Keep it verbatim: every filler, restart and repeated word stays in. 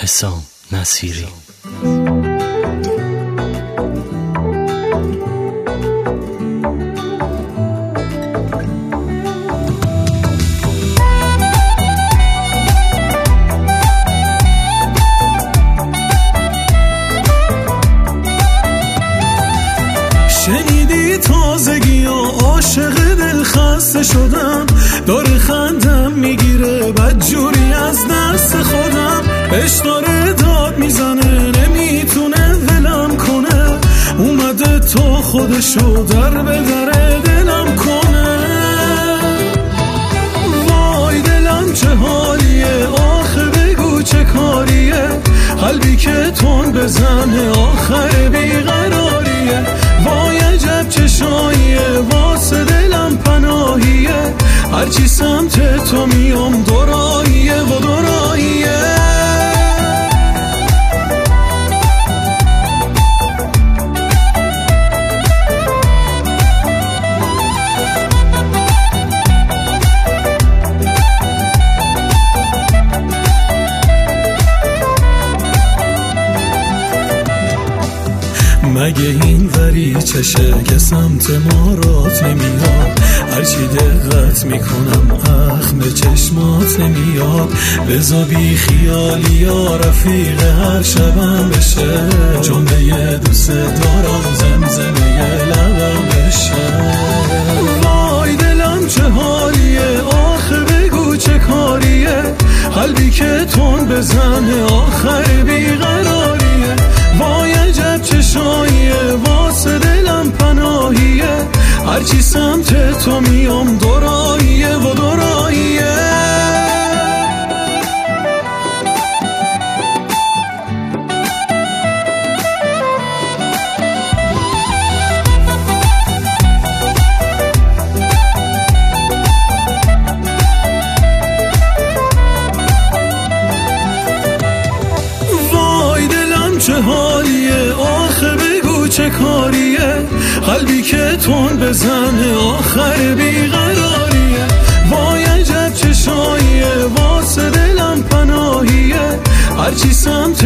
حسام نصیری. شنیدی تازگی و عاشق دل خسته شدم، داره خندم میگیره بدجوری از دست خودم، عشق داره داد میزنه نمیتونه ولم کنه، اومده تو خودشو در به در دلم کنه. وای دلم چه حالیه، آخه بگو چه کاریه، قلبی که تون بزنه آخر بیقراریه. وای عجب چشاییه، واسه دلم پناهیه، هرچی سمت تو میام دوراییه و دوراییه. مگه این وری چشه که سمت ما رات نمیاد، هرچی دقت میکنم اخم به چشمات نمیاد. بزا بی خیالی یا رفیق هر شبم بشه، جمله دوست دارم زمزمه لبم بشه. وای دلم چه حالیه، آخه بگو چه کاریه، قلبی که تون بزنه آخر بیقراریه. وای عجب چشاییه، واسه دلم پناهیه، هرچی سمت تو میام دوراییه و دوراییه. چه حالیه، آخه بگو چه کاریه، قلبی که تون بزنه آخر بیقراریه. وای عجب چشاییه، واسه دلم پناهیه، هرچی سمت